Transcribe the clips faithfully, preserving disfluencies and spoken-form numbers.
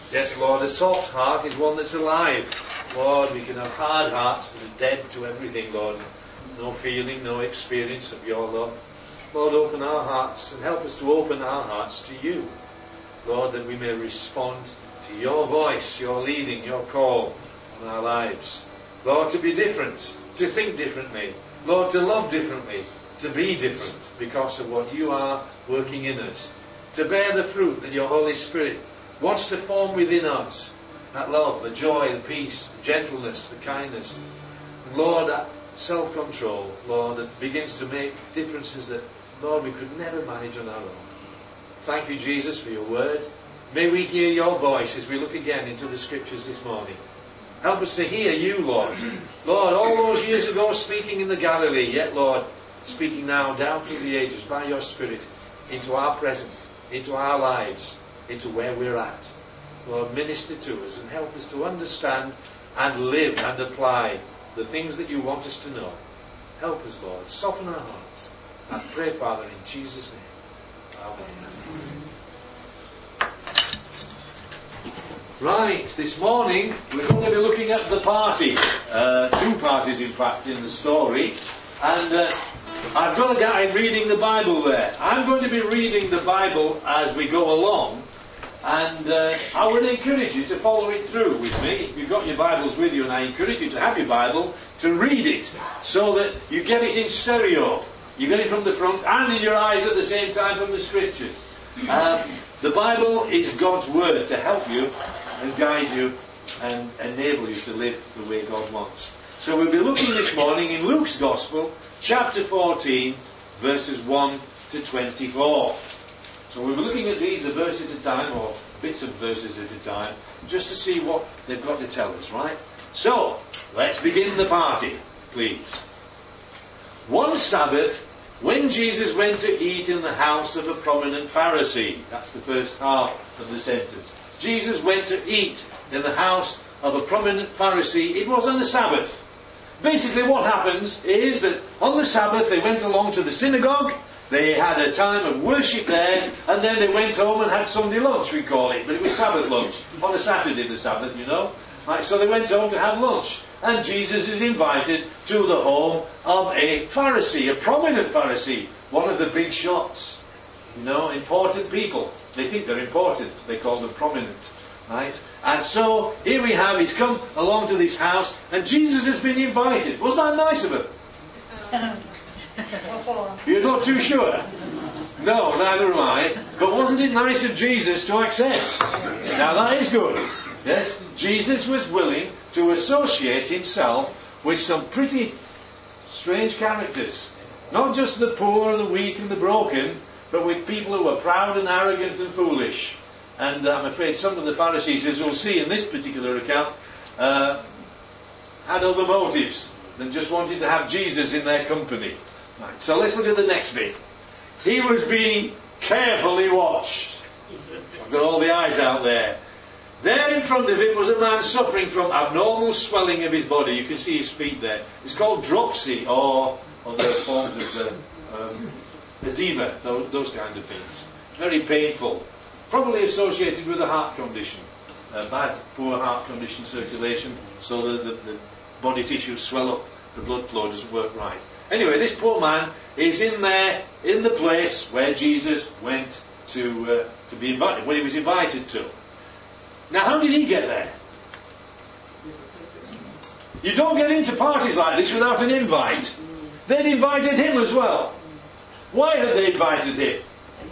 Yes, Lord, a soft heart is one that's alive. Lord, we can have hard hearts that are dead to everything, Lord. No feeling, no experience of your love. Lord, open our hearts and help us to open our hearts to you. Lord, that we may respond to your voice, your leading, your call on our lives. Lord, to be different, to think differently. Lord, to love differently, to be different because of what you are working in us. To bear the fruit that your Holy Spirit wants to form within us. That love, the joy, the peace, the gentleness, the kindness. And Lord, that self-control, Lord, that begins to make differences that, Lord, we could never manage on our own. Thank you, Jesus, for your word. May we hear your voice as we look again into the Scriptures this morning. Help us to hear you, Lord. Lord, all those years ago speaking in the Galilee, yet, Lord, speaking now down through the ages by your Spirit into our present, into our lives, into where we're at. Lord, minister to us and help us to understand and live and apply the things that you want us to know. Help us, Lord. Soften our hearts. I pray, Father, in Jesus' name. Amen. Right, this morning we're going to be looking at the party. Uh, two parties, in fact, in the story. And uh, I've got a guy reading the Bible there. I'm going to be reading the Bible as we go along. And uh, I would encourage you to follow it through with me. If you've got your Bibles with you, and I encourage you to have your Bible, to read it, so that you get it in stereo. You get it from the front and in your eyes at the same time from the Scriptures. Um, the Bible is God's Word to help you and guide you and enable you to live the way God wants. So we'll be looking this morning in Luke's Gospel, chapter fourteen, verses one to twenty-four. So we'll be looking at these a verse at a time, or bits of verses at a time, just to see what they've got to tell us, right? So, let's begin the party, please. One Sabbath, when Jesus went to eat in the house of a prominent Pharisee, that's the first half of the sentence. Jesus went to eat in the house of a prominent Pharisee. It was on the Sabbath. Basically what happens is that on the Sabbath they went along to the synagogue, they had a time of worship there, and then they went home and had Sunday lunch, we call it, but it was Sabbath lunch. On a Saturday the Sabbath, you know. Right, so they went home to have lunch. And Jesus is invited to the home of a Pharisee, a prominent Pharisee, one of the big shots. You know, important people. They think they're important. They call them prominent. Right? And so, here we have, he's come along to this house, and Jesus has been invited. Wasn't that nice of him? You're not too sure? No, neither am I. But wasn't it nice of Jesus to accept? Now that is good. Yes, Jesus was willing to associate himself with some pretty strange characters. Not just the poor, the weak and the broken, but with people who are proud and arrogant and foolish. And uh, I'm afraid some of the Pharisees, as we'll see in this particular account, uh, had other motives than just wanting to have Jesus in their company. Right, so let's look at the next bit. He was being carefully watched. I've got all the eyes out there. There in front of him was a man suffering from abnormal swelling of his body. You can see his feet there. It's called dropsy, or other forms of the, um, edema, those, those kind of things. Very painful. Probably associated with a heart condition. A bad, poor heart condition circulation, so that the, the body tissues swell up, the blood flow doesn't work right. Anyway, this poor man is in there, in the place where Jesus went to uh, to be invited, when he was invited to. Now, how did he get there? You don't get into parties like this without an invite. They'd invited him as well. Why had they invited him?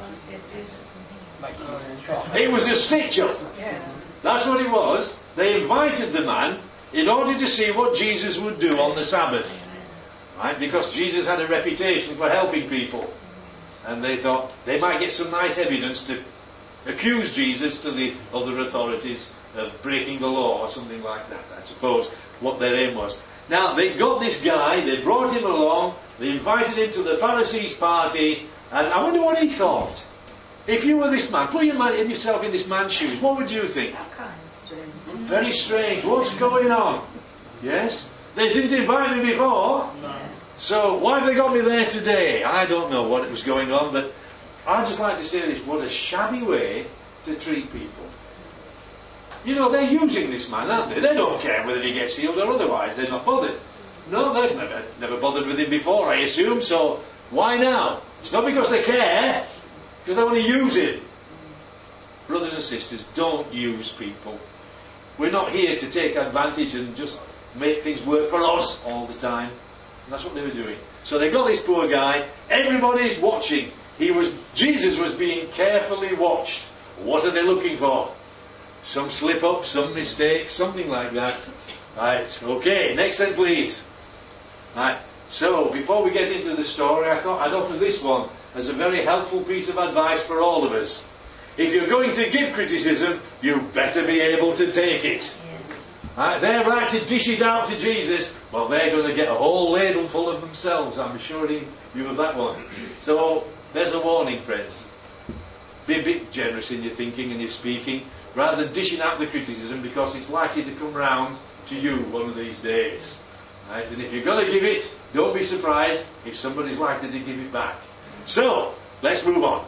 It was a stitch-up. That's what it was. They invited the man in order to see what Jesus would do on the Sabbath. Right? Because Jesus had a reputation for helping people. And they thought they might get some nice evidence to accuse Jesus to the other authorities of breaking the law or something like that, I suppose, what their aim was. Now, they got this guy, they brought him along, they invited him to the Pharisees' party, and I wonder what he thought. If you were this man, put your man, in yourself in this man's shoes, what would you think? Very strange. What's going on? Yes? They didn't invite me before. So why have they got me there today? I don't know what was going on, but I'd just like to say this. What a shabby way to treat people. you know, they're using this man, aren't they? They don't care whether he gets healed or otherwise. They're not bothered. No, they've never, never bothered with him before, I assume, so why now? It's not because they care, because they want to use him. Brothers and sisters, don't use people. We're not here to take advantage and just make things work for us all the time. And that's what they were doing. So they got this poor guy. Everybody's watching. He was, Jesus was being carefully watched. What are they looking for? Some slip up, some mistake, something like that. Right, okay, next then please. Right, so before we get into the story, I thought I'd offer this one as a very helpful piece of advice for all of us. If you're going to give criticism, you better be able to take it. Right, they're right to dish it out to Jesus. Well, they're going to get a whole ladle full of themselves. I'm assuring you of that one. So, there's a warning, friends. Be a bit generous in your thinking and your speaking, rather than dishing out the criticism, because it's likely to come round to you one of these days. Right? And if you're going to give it, don't be surprised if somebody's likely to give it back. So, let's move on.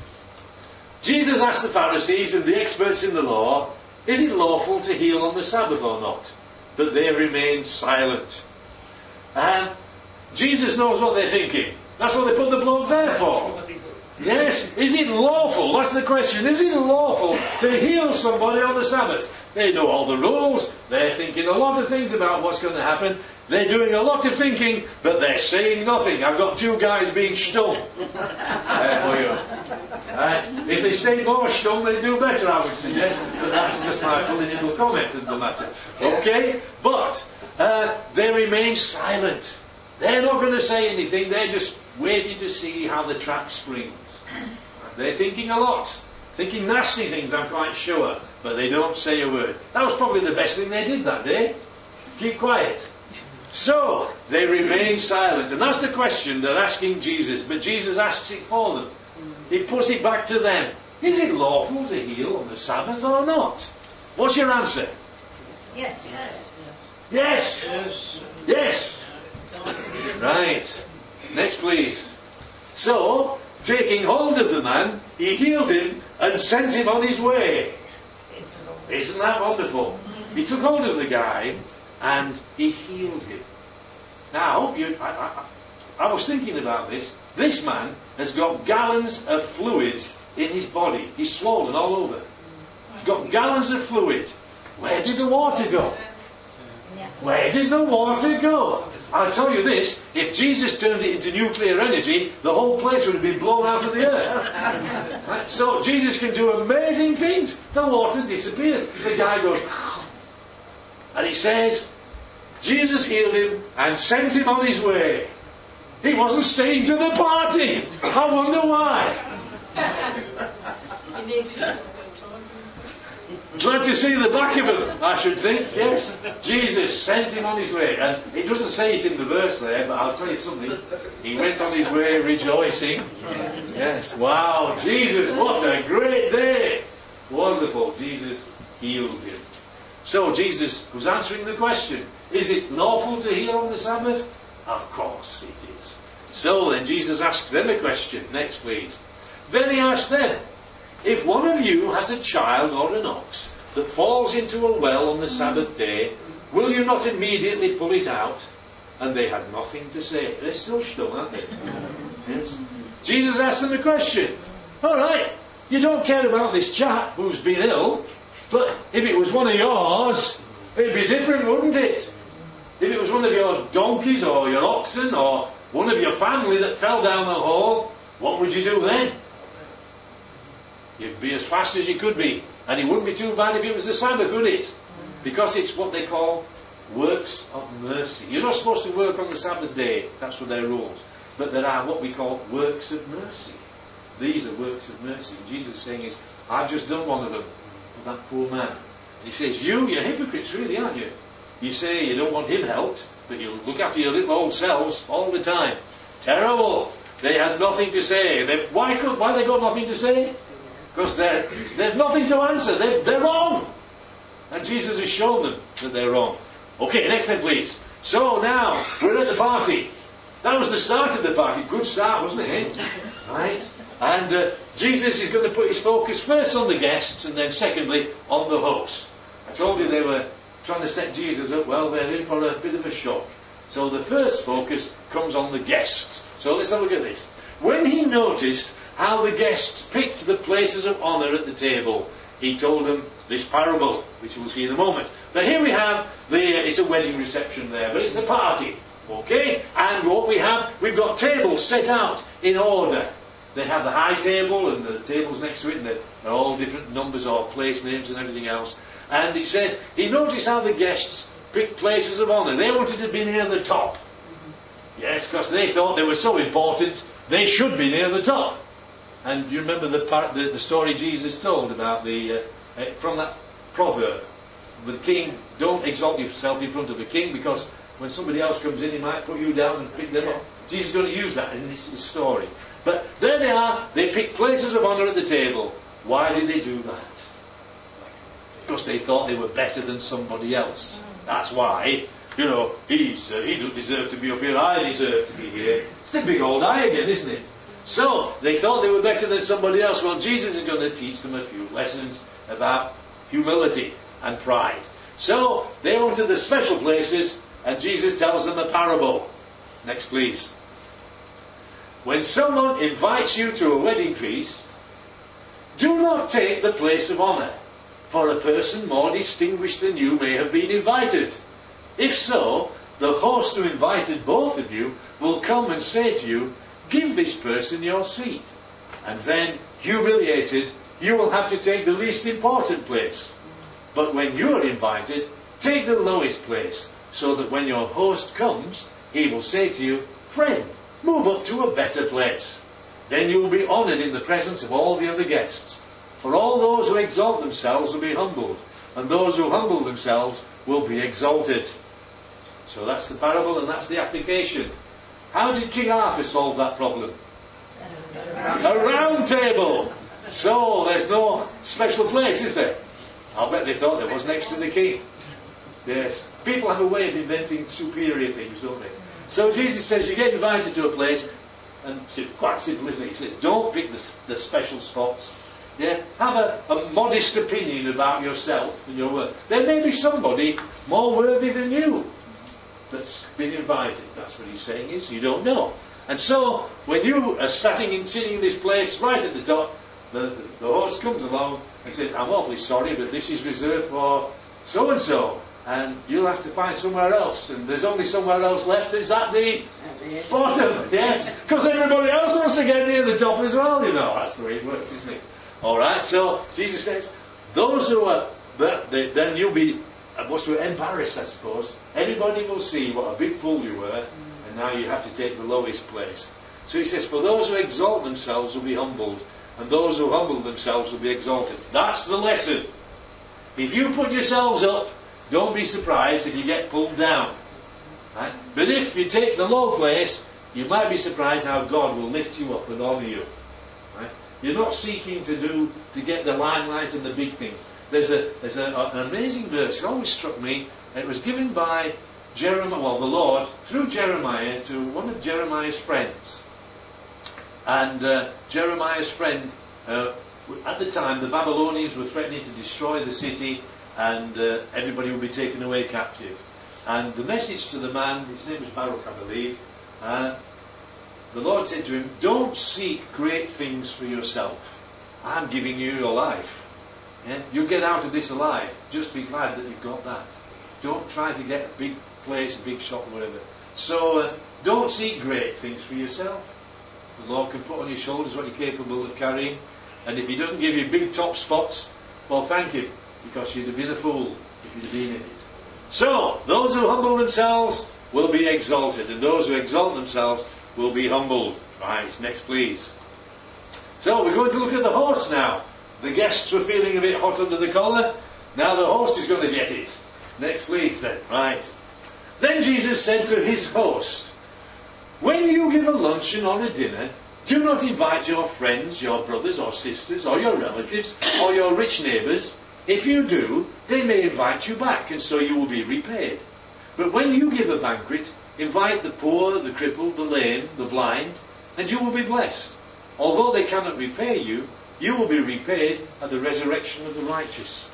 Jesus asked the Pharisees and the experts in the law, is it lawful to heal on the Sabbath or not? But they remained silent. And Jesus knows what they're thinking. That's what they put the bloke there for. Yes, is it lawful? That's the question. Is it lawful to heal somebody on the Sabbath? They know all the rules. They're thinking a lot of things about what's going to happen. They're doing a lot of thinking, but they're saying nothing. I've got two guys being stung. There for you. Right. If they stay more stung, they do better, I would suggest. But that's just my political comment on the matter. Okay? But uh, they remain silent. They're not going to say anything. They're just waiting to see how the trap springs. They're thinking a lot. Thinking nasty things, I'm quite sure. But they don't say a word. That was probably the best thing they did that day. Keep quiet. So, they remain silent. And that's the question they're asking Jesus. But Jesus asks it for them. He puts it back to them. Is it lawful to heal on the Sabbath or not? What's your answer? Yes. Yes. Yes. Yes. Yes. Right. Next, please. So, taking hold of the man, he healed him and sent him on his way. Isn't that wonderful? He took hold of the guy and he healed him. Now, you, I, I, I was thinking about this. This man has got gallons of fluid in his body. He's swollen all over. He's got gallons of fluid. Where did the water go? Where did the water go? I'll tell you this, if Jesus turned it into nuclear energy, the whole place would have been blown out of the earth. Right? So Jesus can do amazing things. The water disappears. The guy goes, and he says, Jesus healed him and sent him on his way. He wasn't staying to the party. I wonder why. Glad to see the back of him, I should think, yes. Jesus sent him on his way. And it doesn't say it in the verse there, but I'll tell you something. He went on his way rejoicing. Yes. Wow, Jesus, what a great day. Wonderful. Jesus healed him. So Jesus was answering the question, is it lawful to heal on the Sabbath? Of course it is. So then Jesus asks them a question. Next, please. Then he asked them, if one of you has a child or an ox that falls into a well on the Sabbath day, will you not immediately pull it out? And they had nothing to say. They're still stung, aren't they? Yes. Jesus asked them a question. All right, you don't care about this chap who's been ill, but if it was one of yours, it'd be different, wouldn't it? If it was one of your donkeys or your oxen or one of your family that fell down the hole, what would you do then? You'd be as fast as you could be. And it wouldn't be too bad if it was the Sabbath, would it? Because it's what they call works of mercy. You're not supposed to work on the Sabbath day. That's what their rules. But there are what we call works of mercy. These are works of mercy. And Jesus is saying is, I've just done one of them for that poor man. And he says, you, you're hypocrites really, aren't you? You say you don't want him helped, but you look after your little old selves all the time. Terrible. They had nothing to say. They, why could, why they got nothing to say? Because there's nothing to answer. They're, they're wrong. And Jesus has shown them that they're wrong. Okay, next then please. So now, we're at the party. That was the start of the party. Good start, wasn't it? Eh? Right? And uh, Jesus is going to put his focus first on the guests and then secondly on the host. I told you they were trying to set Jesus up. Well, they're in for a bit of a shock. So the first focus comes on the guests. So let's have a look at this. When he noticed how the guests picked the places of honour at the table, he told them this parable, which we'll see in a moment. But here we have the, uh, it's a wedding reception there, but it's a party. Okay? And what we have, we've got tables set out in order. They have the high table and the tables next to it, and they're, they're all different numbers or place names and everything else. And he says, he noticed how the guests picked places of honour. They wanted to be near the top. Yes, because they thought they were so important, they should be near the top. And you remember the part, the, the story Jesus told about the, uh, uh, from that proverb, the king, don't exalt yourself in front of a king, because when somebody else comes in, he might put you down and pick them up. Jesus is going to use that in this story. But there they are, they picked places of honour at the table. Why did they do that? Because they thought they were better than somebody else. That's why, you know, he's, uh, he doesn't deserve to be up here, I deserve to be here. It's the big old I again, isn't it? So, they thought they were better than somebody else. Well, Jesus is going to teach them a few lessons about humility and pride. So, they went to the special places, and Jesus tells them a parable. Next, please. When someone invites you to a wedding feast, do not take the place of honour, for a person more distinguished than you may have been invited. If so, the host who invited both of you will come and say to you, give this person your seat. And then, humiliated, you will have to take the least important place. But when you are invited, take the lowest place, so that when your host comes, he will say to you, friend, move up to a better place. Then you will be honoured in the presence of all the other guests. For all those who exalt themselves will be humbled, and those who humble themselves will be exalted. So that's the parable, and that's the application. How did King Arthur solve that problem? A round table. So there's no special place, is there? I'll bet they thought there was next to the king. Yes. People have a way of inventing superior things, don't they? So Jesus says you get invited to a place, and it's quite simple, isn't it? He says don't pick the, the special spots. Yeah, have a, a modest opinion about yourself and your work. There may be somebody more worthy than you that's been invited. That's what he's saying is, you don't know. And so, when you are sitting in, sitting in this place right at the top, the, the, the host comes along and says, I'm awfully sorry, but this is reserved for so-and-so. And you'll have to find somewhere else. And there's only somewhere else left. Is at the bottom. Yes. Because everybody else wants to get near the top as well, you know. That's the way it works, isn't it? Alright, so Jesus says, those who are, then you'll be, what's the word, embarrassed, I suppose. Everybody will see what a big fool you were, and now you have to take the lowest place. So he says, for those who exalt themselves will be humbled, and those who humble themselves will be exalted. That's the lesson. If you put yourselves up, don't be surprised if you get pulled down. Right? But if you take the low place, you might be surprised how God will lift you up and honour you. Right? You're not seeking to do to get the limelight and the big things. There's a there's a, an amazing verse. It always struck me. It was given by Jeremiah, well, the Lord through Jeremiah to one of Jeremiah's friends. And uh, Jeremiah's friend, uh, at the time, the Babylonians were threatening to destroy the city, and uh, everybody would be taken away captive. And the message to the man, his name was Baruch, I believe. Uh, The Lord said to him, don't seek great things for yourself. I'm giving you your life. Yeah? You'll get out of this alive. Just be glad that you've got that. Don't try to get a big place, a big shop, whatever. So, uh, don't seek great things for yourself. The Lord can put on your shoulders what you're capable of carrying. And if he doesn't give you big top spots, well, thank him. Because you'd have been a fool if you'd have been in it. So, those who humble themselves will be exalted. And those who exalt themselves will be humbled. Right, next please. So we're going to look at the host now. The guests were feeling a bit hot under the collar. Now the host is going to get it. Next please then. Right. Then Jesus said to his host, when you give a luncheon or a dinner, do not invite your friends, your brothers or sisters, or your relatives, or your rich neighbours. If you do, they may invite you back, and so you will be repaid. But when you give a banquet, invite the poor, the crippled, the lame, the blind, and you will be blessed. Although they cannot repay you, you will be repaid at the resurrection of the righteous.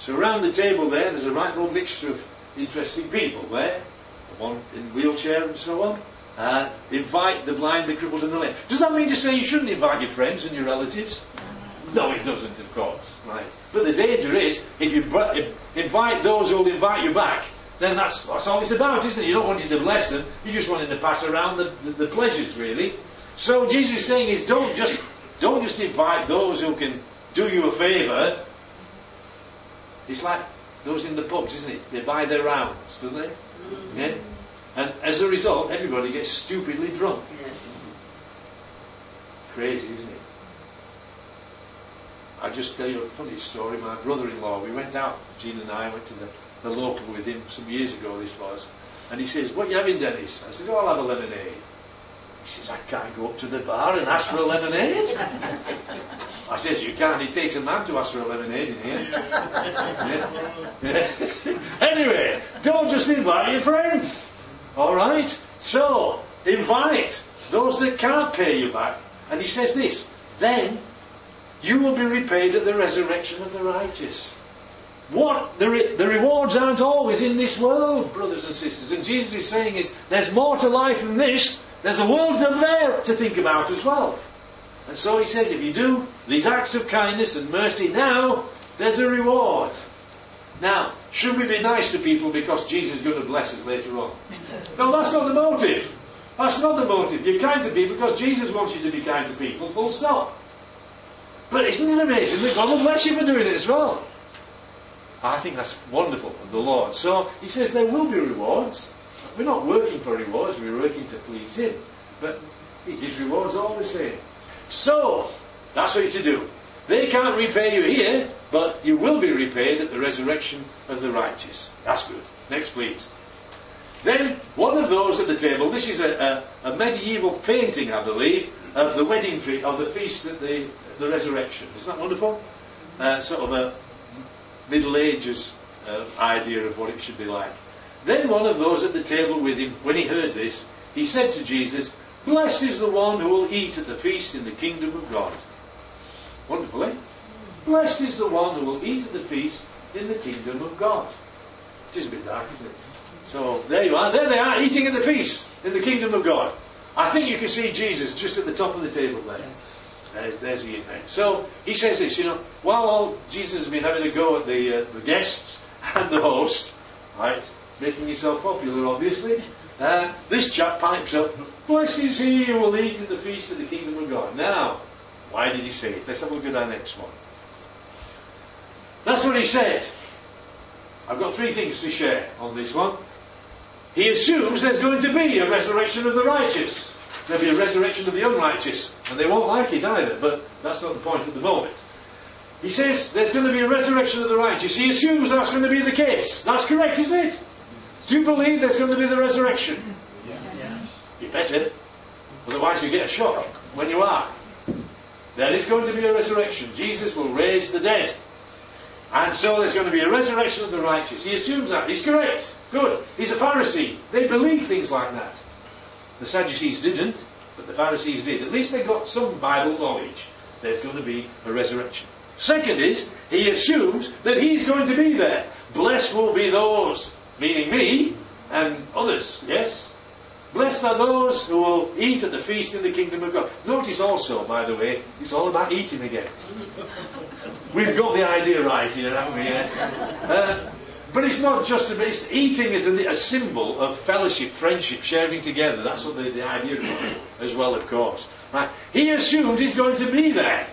So around the table there, there's a right old mixture of interesting people there. The one in wheelchair and so on. Uh, invite the blind, the crippled and the lame. Does that mean to say you shouldn't invite your friends and your relatives? No, it doesn't, of course. Right. But the danger is, if you br- if invite those who will invite you back, then that's, that's all it's about, isn't it? You don't want to bless them, you just want to pass around the, the, the pleasures, really. So Jesus is saying is, don't just, don't just invite those who can do you a favour. It's like those in the pubs, isn't it? They buy their rounds, don't they? Mm-hmm. Yeah? And as a result, everybody gets stupidly drunk. Yes. Crazy, isn't it? I'll just tell you a funny story. My brother-in-law, we went out, Jean and I went to the, the local with him some years ago, this was. And he says, what are you having, Dennis? I said, oh, I'll have a lemonade. He says, I can't go up to the bar and ask for a lemonade. I says, you can't. It takes a man to ask for a lemonade in here. Yeah. Yeah. Anyway, don't just invite your friends. All right? So, invite those that can't pay you back. And he says this, then you will be repaid at the resurrection of the righteous. What? The, re- the rewards aren't always in this world, brothers and sisters. And Jesus is saying is, there's more to life than this. There's a world up there to think about as well. And so he says, if you do these acts of kindness and mercy now, there's a reward. Now, should we be nice to people because Jesus is going to bless us later on? No, that's not the motive. That's not the motive. You're kind to people because Jesus wants you to be kind to people, full stop. But isn't it amazing that God will bless you for doing it as well? I think that's wonderful of the Lord. So he says there will be rewards. We're not working for rewards, we're working to please Him. But He gives rewards all the same. So, that's what you're to do. They can't repay you here, but you will be repaid at the resurrection of the righteous. That's good. Next, please. Then, one of those at the table, this is a, a, a medieval painting, I believe, of the wedding feast, of the feast at the, the resurrection. Isn't that wonderful? Uh, sort of a Middle Ages uh, idea of what it should be like. Then one of those at the table with him, when he heard this, he said to Jesus, blessed is the one who will eat at the feast in the kingdom of God. Wonderful, eh? Blessed is the one who will eat at the feast in the kingdom of God. It is a bit dark, isn't it? So, there you are. There they are, eating at the feast in the kingdom of God. I think you can see Jesus just at the top of the table there. There's, there's he in there. So, he says this, you know, while all Jesus has been having a go at the, uh, the guests and the host, right, making himself popular, obviously, uh, this chap pipes up, blessed is he who will eat at the feast of the kingdom of God. Now, why did he say it? Let's have a look at our next one. That's what he said. I've got three things to share on this one. He assumes there's going to be a resurrection of the righteous. There'll be a resurrection of the unrighteous. And they won't like it either, but that's not the point at the moment. He says there's going to be a resurrection of the righteous. He assumes that's going to be the case. That's correct, isn't it? Do you believe there's going to be the resurrection? Yes. You better. Otherwise you get a shock when you are. There is going to be a resurrection. Jesus will raise the dead. And so there's going to be a resurrection of the righteous. He assumes that. He's correct. Good. He's a Pharisee. They believe things like that. The Sadducees didn't, but the Pharisees did. At least they got some Bible knowledge. There's going to be a resurrection. Second is, he assumes that he's going to be there. Blessed will be those, meaning me and others, yes? Blessed are those who will eat at the feast in the kingdom of God. Notice also, by the way, it's all about eating again. We've got the idea right here, haven't we? Yes. Uh, but it's not just about, it's, eating is a, a symbol of fellowship, friendship, sharing together. That's what the, the idea is as well, of course. Right. He assumes he's going to be there.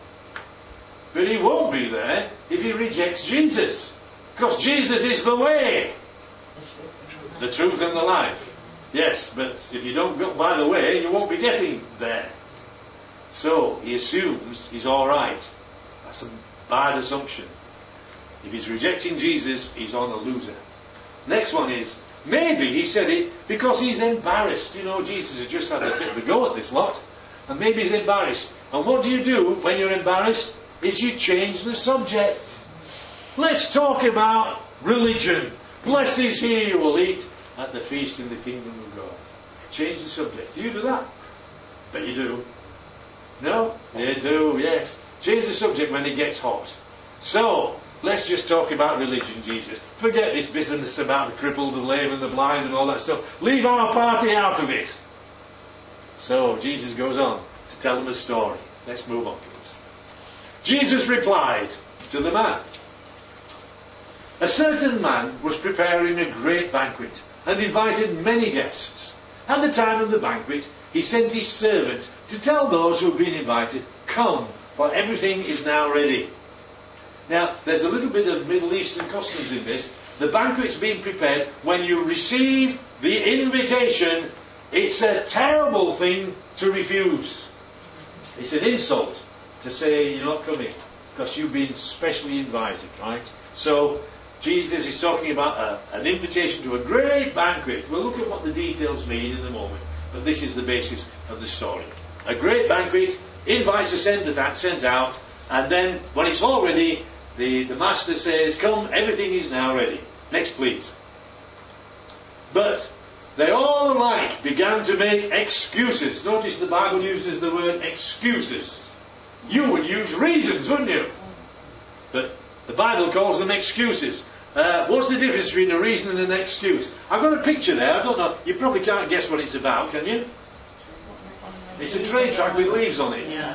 But he won't be there if he rejects Jesus. Because Jesus is the way, the truth and the life. Yes, but if you don't go by the way, you won't be getting there. So, he assumes he's alright. That's a bad assumption. If he's rejecting Jesus, he's on a loser. Next one is, maybe he said it because he's embarrassed. You know, Jesus has just had a bit of a go at this lot. And maybe he's embarrassed. And what do you do when you're embarrassed? Is you change the subject. Let's talk about religion. Blessed is he who will eat at the feast in the kingdom of God. Change the subject. Do you do that? Bet you do. No? You do, yes. Change the subject when it gets hot. So, let's just talk about religion, Jesus. Forget this business about the crippled, the lame and the blind and all that stuff. Leave our party out of it. So Jesus goes on to tell them a story. Let's move on, please. Jesus replied to the man. A certain man was preparing a great banquet and invited many guests. At the time of the banquet, he sent his servant to tell those who had been invited, "Come, for everything is now ready." Now, there's a little bit of Middle Eastern customs in this. The banquet's being prepared. When you receive the invitation, it's a terrible thing to refuse. It's an insult to say you're not coming because you've been specially invited, right? So, Jesus is talking about a, an invitation to a great banquet. We'll look at what the details mean in a moment, but this is the basis of the story. A great banquet, invites are sent, sent out, and then when it's all ready, the, the master says, "Come, everything is now ready." Next, please. But they all alike began to make excuses. Notice the Bible uses the word excuses. You would use reasons, wouldn't you? But the Bible calls them excuses. Uh, what's the difference between a reason and an excuse? I've got a picture there. I don't know. You probably can't guess what it's about, can you? It's a train track with leaves on it. Yeah.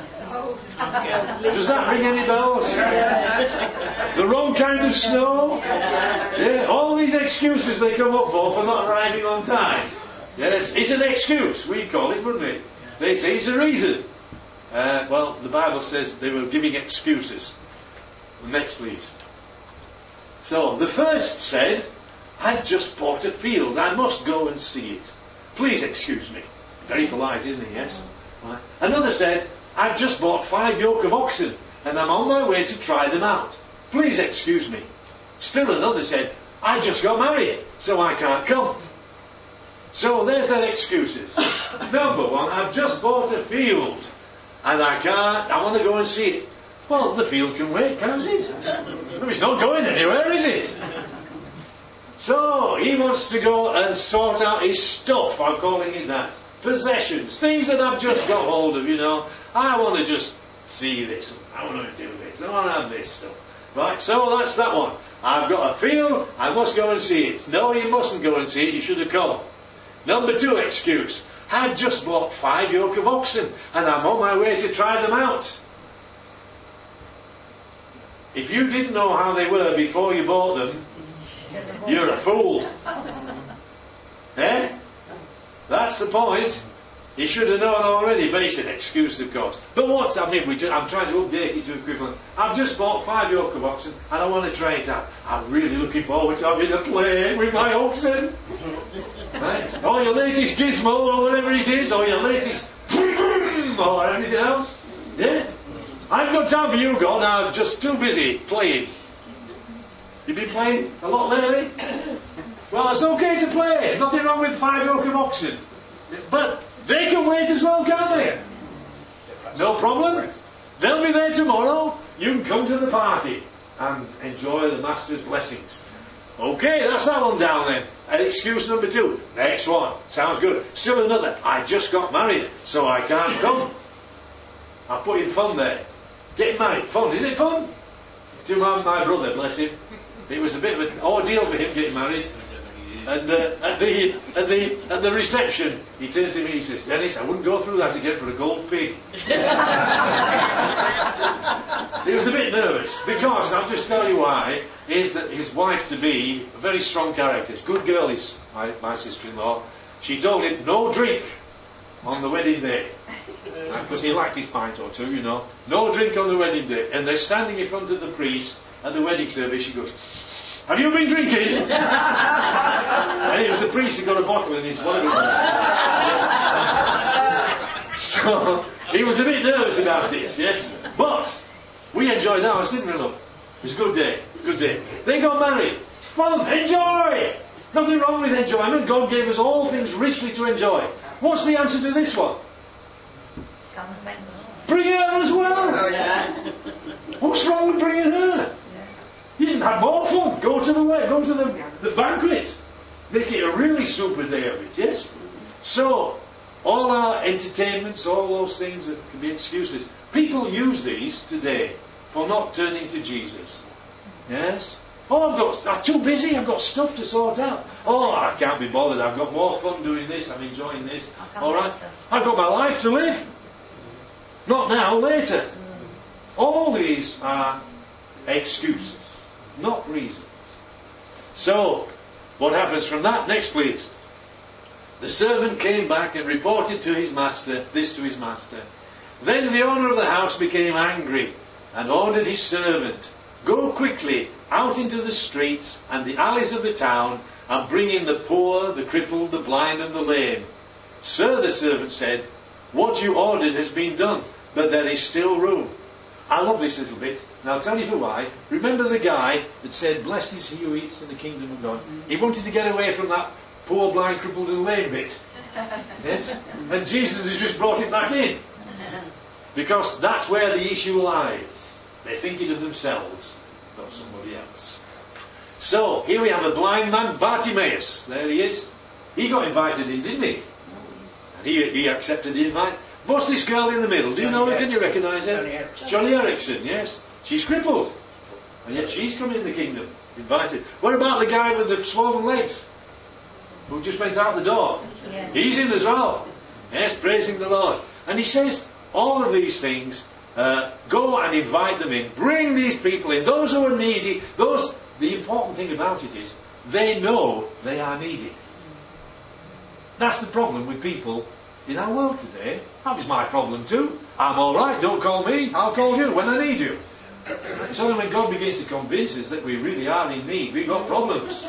Does that ring any bells? The wrong kind of snow? Yeah. All these excuses they come up for for not arriving on time. Yes, it's an excuse. We'd call it, wouldn't we? They say it's a reason. Uh, well, the Bible says they were giving excuses. Next, please. So, the first said, "I've just bought a field. I must go and see it. Please excuse me." Very polite, isn't he? Yes. Right. Another said, "I've just bought five yoke of oxen, and I'm on my way to try them out. Please excuse me." Still another said, "I just got married, so I can't come." So, there's their excuses. Number one, "I've just bought a field, and I can't, I want to go and see it." Well, the field can wait, can't it? It's not going anywhere, is it? So, he wants to go and sort out his stuff, I'm calling it that. Possessions, things that I've just got hold of, you know. I want to just see this, I want to do this, I want to have this stuff. Right, so that's that one. I've got a field, I must go and see it. No, you mustn't go and see it, you should have come. Number two excuse. I've just bought five yoke of oxen, and I'm on my way to try them out. If you didn't know how they were before you bought them, you're a fool. Eh? That's the point. You should have known already, but it's an excuse, of course. But what's, I mean, we just, I'm trying to update it to equivalent. I've just bought five yoke of oxen, and I want to try it out. I'm really looking forward to having a play with my oxen. Right? Or your latest gizmo, or whatever it is, or your latest or anything else. Yeah? I've got time for you, God. I'm just too busy playing. You've been playing a lot lately? Well, it's okay to play. Nothing wrong with five yoke of oxen. But they can wait as well, can't they? No problem. They'll be there tomorrow. You can come to the party and enjoy the Master's blessings. Okay, that's that one down then. And excuse number two. Next one. Sounds good. Still another. I just got married, so I can't come. I put in fun there. Getting married. Fun. Is it fun? To my, my brother, bless him. It was a bit of an ordeal for him getting married. And uh, at the at the at the reception, he turned to me and he says, "Dennis, I wouldn't go through that again for a gold pig." He was a bit nervous because I'll just tell you why. Is that his wife to be a very strong character, good girl is my, my sister-in-law. She told him no drink on the wedding day because he liked his pint or two, you know. No drink on the wedding day, and they're standing in front of the priest at the wedding service. She goes, "Have you been drinking?" And it was the priest who got a bottle in his wallet. So he was a bit nervous about it, yes. But we enjoyed ours, didn't we, love? It was a good day, good day. They got married. Fun, enjoy! Nothing wrong with enjoyment. God gave us all things richly to enjoy. What's the answer to this one? Come and thank the Lord. Bring her as well. Oh, yeah. What's wrong with bringing her? You didn't have more fun. Go to the way, go to the, the banquet. Make it a really super day of it, yes? So, all our entertainments, all those things that can be excuses. People use these today for not turning to Jesus. Yes? Oh, I've got, I'm too busy, I've got stuff to sort out. Oh, I can't be bothered, I've got more fun doing this, I'm enjoying this. Alright? I've got my life to live. Not now, later. All these are excuses, not reasons. So, what happens from that? Next, please. The servant came back and reported to his master, this to his master. Then the owner of the house became angry and ordered his servant, go quickly out into the streets and the alleys of the town and bring in the poor, the crippled, the blind and the lame. Sir, the servant said, what you ordered has been done, but there is still room. I love this little bit, and I'll tell you for why. Remember the guy that said, blessed is he who eats in the kingdom of God? He wanted to get away from that poor, blind, crippled and lame bit. Yes? And Jesus has just brought it back in. Because that's where the issue lies. They're thinking of themselves, not somebody else. So, here we have a blind man, Bartimaeus. There he is. He got invited in, didn't he? And he, he accepted the invite. What's this girl in the middle? Do you know her? Can you recognise her? Johnny Erickson. Johnny Erickson, yes. She's crippled. And yet she's come in the kingdom. Invited. What about the guy with the swollen legs? Who just went out the door? Yeah. He's in as well. Yes, praising the Lord. And he says, all of these things, uh, go and invite them in. Bring these people in. Those who are needy, those, the important thing about it is, they know they are needy. That's the problem with people in our world today. That was my problem too. I'm alright, don't call me, I'll call you when I need you. It's only when God begins to convince us that we really are in need, we've got problems.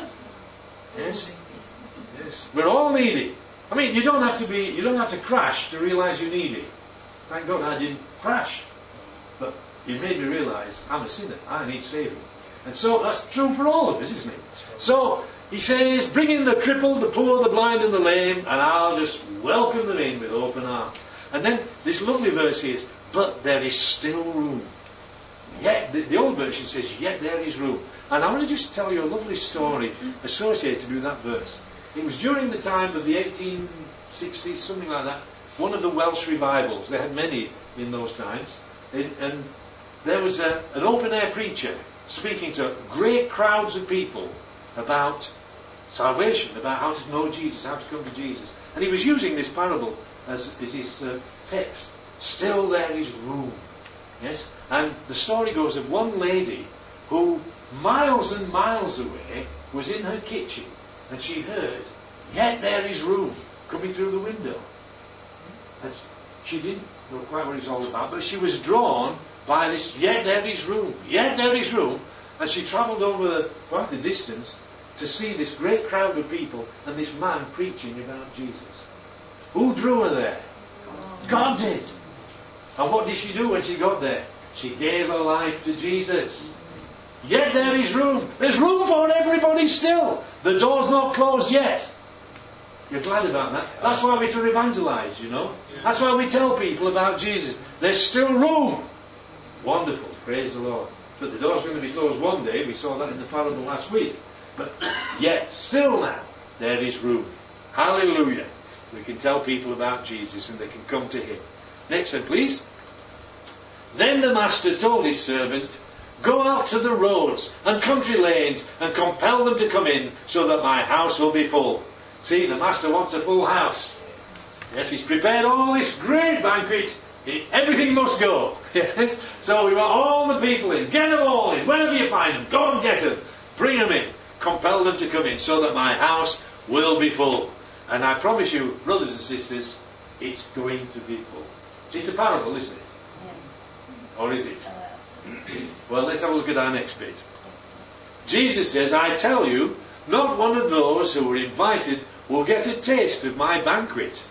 Yes? Yes. We're all needy. I mean, you don't have to be, you don't have to crash to realise you're needy. Thank God I didn't crash. But it made me realise I'm a sinner, I need saving. And so that's true for all of us, isn't it? So, he says, bring in the crippled, the poor, the blind and the lame, and I'll just welcome them in with open arms. And then this lovely verse here is, but there is still room. Yet, the, the old version says, yet there is room. And I want to just tell you a lovely story associated with that verse. It was during the time of the eighteen sixties, something like that, one of the Welsh revivals. They had many in those times. And, and there was a, an open-air preacher speaking to great crowds of people about salvation, about how to know Jesus, how to come to Jesus. And he was using this parable as, as his uh, text. Still there is room. Yes? And the story goes of one lady who, miles and miles away, was in her kitchen and she heard, yet there is room, coming through the window. And she didn't know quite what it's all about, but she was drawn by this, yet there is room, yet there is room. And she travelled over quite a distance to see this great crowd of people and this man preaching about Jesus. Who drew her there? God did. And what did she do when she got there? She gave her life to Jesus. Yet there is room. There's room for everybody still. The door's not closed yet. You're glad about that? That's why we're to evangelise, you know. That's why we tell people about Jesus. There's still room. Wonderful. Praise the Lord. But the door's going to be closed one day. We saw that in the parable last week. But yet, still now, there is room. Hallelujah. We can tell people about Jesus and they can come to Him. Next one, please. Then the master told his servant, go out to the roads and country lanes and compel them to come in so that my house will be full. See, the master wants a full house. Yes, he's prepared all this great banquet. Everything must go. Yes. So we want all the people in. Get them all in. Wherever you find them, go and get them. Bring them in. Compel them to come in so that my house will be full. And I promise you, brothers and sisters, it's going to be full. It's a parable, isn't it? Or is it? Well, let's have a look at our next bit. Jesus says, I tell you, not one of those who were invited will get a taste of my banquet.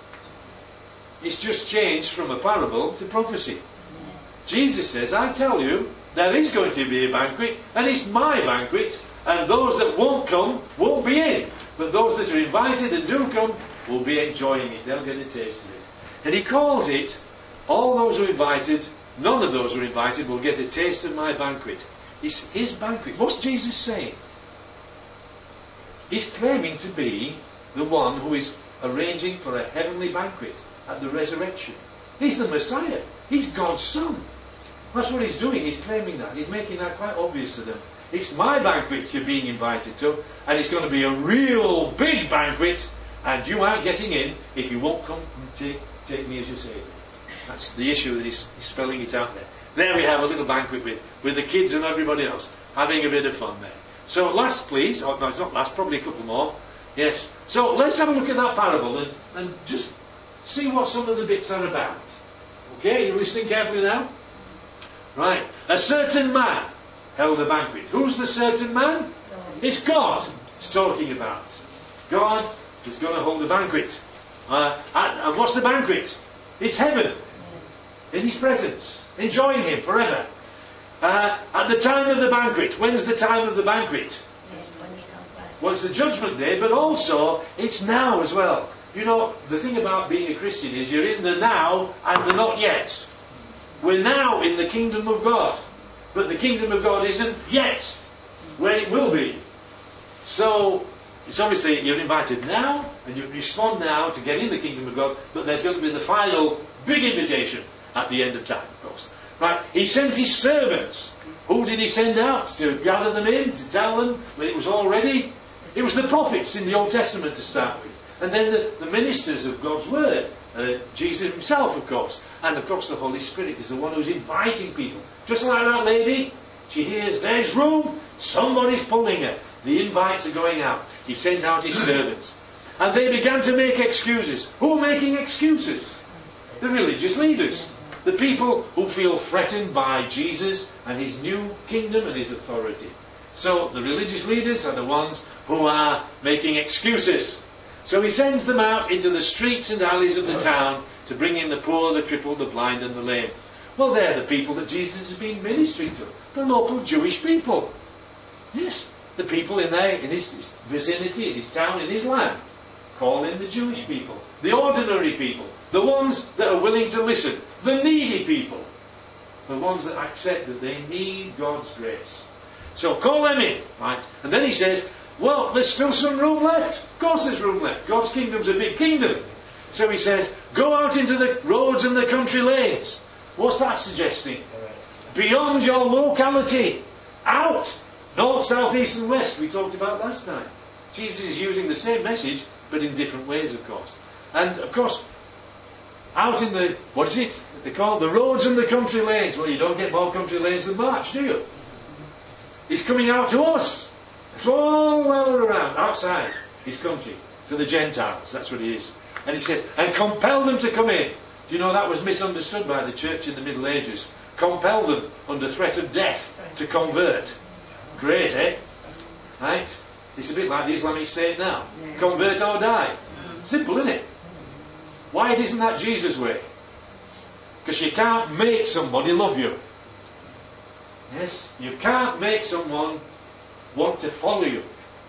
It's just changed from a parable to prophecy. Jesus says, I tell you, there is going to be a banquet, and it's my banquet, and those that won't come won't be in. But those that are invited and do come will be enjoying it. They'll get a taste of it. And he calls it, all those who are invited, none of those who are invited will get a taste of my banquet. It's his banquet. What's Jesus saying? He's claiming to be the one who is arranging for a heavenly banquet at the resurrection. He's the Messiah. He's God's Son. That's what he's doing. He's claiming that. He's making that quite obvious to them. It's my banquet you're being invited to, and it's going to be a real big banquet, and you aren't getting in if you won't come and take, take me as your Saviour. That's the issue that he's, he's spelling it out there. There we have a little banquet with, with the kids and everybody else, having a bit of fun there. So last, please. Oh, no, it's not last, probably a couple more. Yes. So let's have a look at that parable and, and just see what some of the bits are about. Okay, you listening carefully now? Right. A certain man held a banquet. Who's the certain man? It's God he's talking about. God is going to hold a banquet. Uh, and, and what's the banquet? It's heaven. In his presence. Enjoying him forever. Uh, at the time of the banquet. When's the time of the banquet? Well, it's the judgment day, but also it's now as well. You know, the thing about being a Christian is you're in the now and the not yet. We're now in the kingdom of God, but the kingdom of God isn't yet where it will be. So, it's obviously you're invited now, and you respond now to get in the kingdom of God, but there's going to be the final big invitation at the end of time, of course. Right, he sent his servants. Who did he send out? To gather them in, to tell them when it was all ready? It was the prophets in the Old Testament to start with. And then the, the ministers of God's Word. Uh, Jesus himself, of course. And of course the Holy Spirit is the one who's inviting people. Just like that lady. She hears, there's room. Somebody's pulling her. The invites are going out. He sent out his servants. And they began to make excuses. Who are making excuses? The religious leaders. The people who feel threatened by Jesus and his new kingdom and his authority. So the religious leaders are the ones who are making excuses. So he sends them out into the streets and alleys of the town to bring in the poor, the crippled, the blind and the lame. Well, they're the people that Jesus has been ministering to. The local Jewish people. Yes, the people in there, in his vicinity, in his town, in his land. Call in the Jewish people. The ordinary people. The ones that are willing to listen. The needy people. The ones that accept that they need God's grace. So call them in. Right? And then he says, well, there's still some room left. Of course there's room left. God's kingdom's a big kingdom. So he says, go out into the roads and the country lanes. What's that suggesting? Beyond your locality. Out. North, south, east and west. We talked about last time. Jesus is using the same message, but in different ways, of course. And, of course, out in the, what is it? They call it the roads and the country lanes. Well, you don't get more country lanes than March, do you? He's coming out to us. It's all well around, outside his country, to the Gentiles. That's what he is. And he says, and compel them to come in. Do you know that was misunderstood by the church in the Middle Ages? Compel them under threat of death to convert. Great, eh? Right? It's a bit like the Islamic State now. Convert or die. Simple, isn't it? Why isn't that Jesus' way? Because you can't make somebody love you. Yes? You can't make someone want to follow you.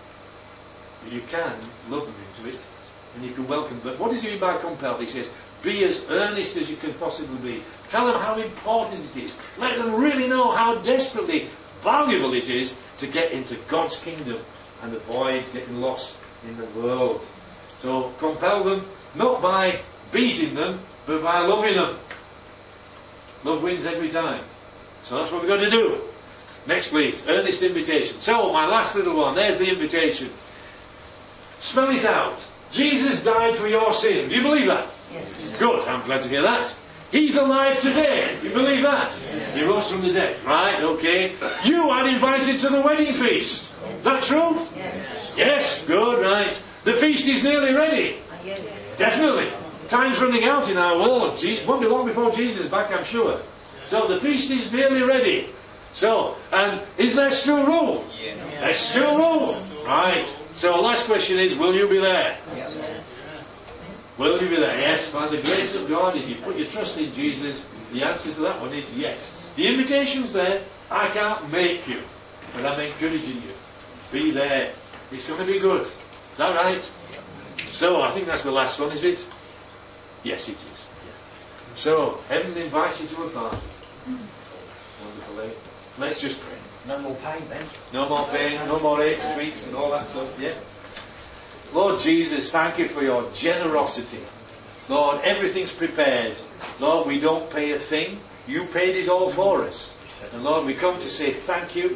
But you can love them into it. And you can welcome them. But what does he mean by compel? He says, be as earnest as you can possibly be. Tell them how important it is. Let them really know how desperately valuable it is to get into God's kingdom and avoid getting lost in the world. So compel them not by beating them, but by loving them. Love wins every time. So that's what we're going to do. Next, please. Earnest invitation. So, my last little one. There's the invitation. Spell it out. Jesus died for your sin. Do you believe that? Yes. Good. I'm glad to hear that. He's alive today. You believe that? Yes. He rose from the dead. Right, okay. You are invited to the wedding feast. Is that true? Yes. Yes, good, right. The feast is nearly ready. Definitely. Time's running out in our world. It won't be long before Jesus is back, I'm sure. So the feast is nearly ready. So, and is there still room? Yes. There's still room. Right. So last question is, will you be there? Yes. Will you be there? Yes. By the grace of God, if you put your trust in Jesus, the answer to that one is yes. The invitation's there. I can't make you, but I'm encouraging you. Be there. It's going to be good. Is that right? So, I think that's the last one, is it? Yes, it is. So, heaven invites you to a party. Wonderful, eh? Let's just pray. No more pain then. No more pain, no more aches, tweaks and all that stuff, yeah? Lord Jesus, thank you for your generosity. Lord, everything's prepared. Lord, we don't pay a thing. You paid it all for us. And Lord, we come to say thank you.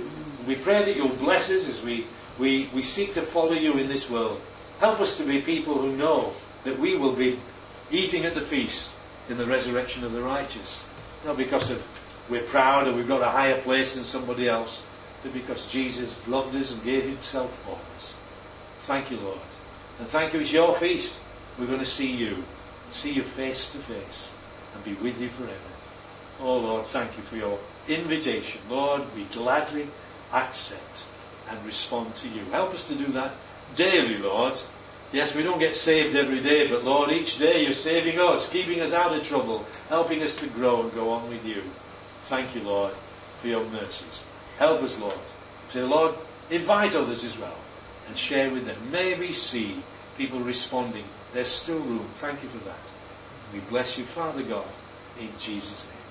We pray that you'll bless us as we, we, we seek to follow you in this world. Help us to be people who know that we will be eating at the feast in the resurrection of the righteous. Not because of we're proud or we've got a higher place than somebody else, but because Jesus loved us and gave himself for us. Thank you, Lord. And thank you, it's your feast. We're going to see you, see you face to face, and be with you forever. Oh, Lord, thank you for your invitation. Lord, we gladly accept and respond to you. Help us to do that daily, Lord. Yes, we don't get saved every day, but Lord, each day you're saving us, keeping us out of trouble, helping us to grow and go on with you. Thank you, Lord, for your mercies. Help us, Lord, to, Lord, invite others as well and share with them. May we see people responding. There's still room. Thank you for that. We bless you, Father God, in Jesus' name.